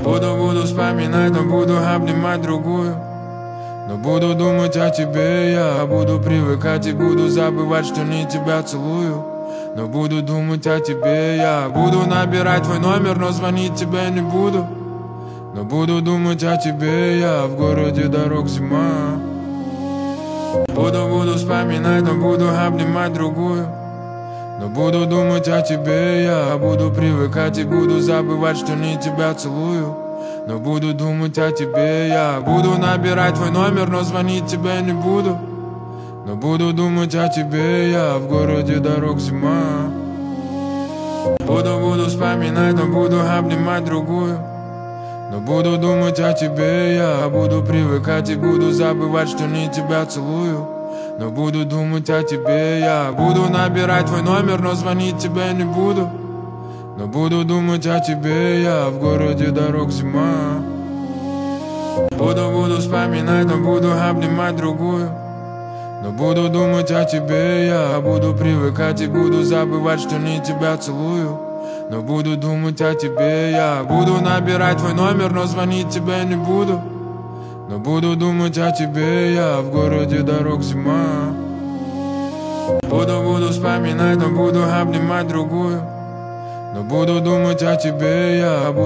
Буду вспоминать, но буду обнимать другую. Но буду думать о тебе, я буду привыкать и буду забывать, что не тебя целую. Но буду думать о тебе, я буду набирать твой номер, но звонить тебе не буду. Но буду думать о тебе, я в городе дорог зима. Буду вспоминать, но буду обнимать другую. Но буду думать о тебе, я буду привыкать и буду забывать, что не тебя целую. Но буду думать о тебе, я буду набирать твой номер, но звонить тебе не буду. Но буду думать о тебе, я в городе дорог зима. Буду вспоминать, но буду обнимать другую. Но буду думать о тебе, я буду привыкать и буду забывать, что не тебя целую. Но буду думать о тебе, я буду набирать твой номер, но звонить тебе не буду. Но буду думать о тебе, я в городе дорог зима. Буду вспоминать, но буду обнимать другую. Но буду думать о тебе, я буду привыкать и буду забывать, что не тебя целую. Но буду думать о тебе, я буду набирать твой номер, но звонить тебе не буду. Но буду думать о тебе, я в городе дорог зима. Буду вспоминать, но буду обнимать другую. Но буду думать о тебе, я буду